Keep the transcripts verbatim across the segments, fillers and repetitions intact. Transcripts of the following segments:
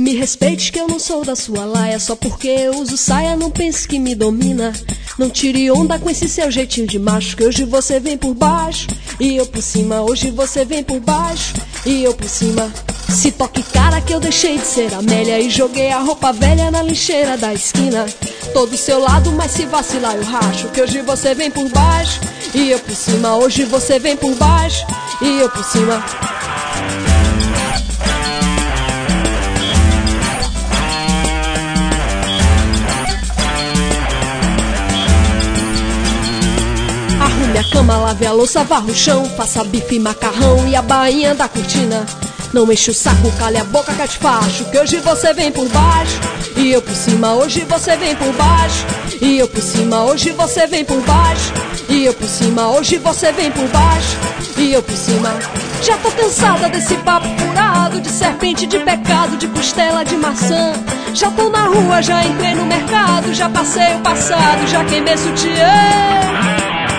Me respeite que eu não sou da sua laia. Só porque eu uso saia não pense que me domina. Não tire onda com esse seu jeitinho de macho, que hoje você vem por baixo e eu por cima. Hoje você vem por baixo e eu por cima. Se toque cara que eu deixei de ser Amélia e joguei a roupa velha na lixeira da esquina. Tô do seu lado, mas se vacilar eu racho, que hoje você vem por baixo e eu por cima. Hoje você vem por baixo e eu por cima. Arrume a cama, lave a louça, varra o chão, faça bife, macarrão e a bainha da cortina. Não enche o saco, cale a boca, catifacho, que hoje você vem por baixo e eu por cima. Hoje você vem por baixo e eu por cima. Hoje você vem por baixo e eu por cima. Hoje você vem por baixo e eu por cima. Já tô cansada desse papo furado, de serpente, de pecado, de costela, de maçã. Já tô na rua, já entrei no mercado, já passei o passado, já queimei sutiã.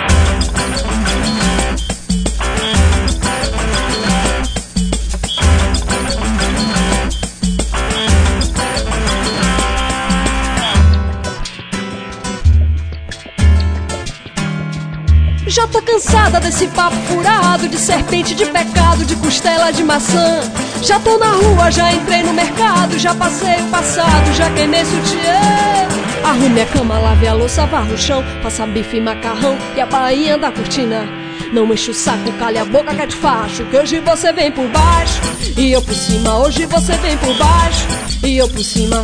Já tô cansada desse papo furado, de serpente, de pecado, de costela, de maçã. Já tô na rua, já entrei no mercado, já passei o passado, já queimei sutiã. Arrume a cama, lave a louça, varra o chão, faça bife e macarrão e a bainha da cortina. Não enche o saco, cale a boca, que é de facho, que hoje você vem por baixo e eu por cima. Hoje você vem por baixo e eu por cima.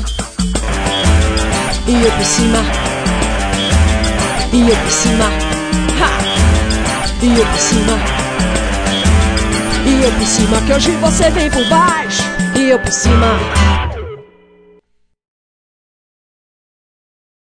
E eu por cima. E eu por cima. Ha! E eu por cima, e eu por cima, que hoje você vem por baixo, e eu por cima.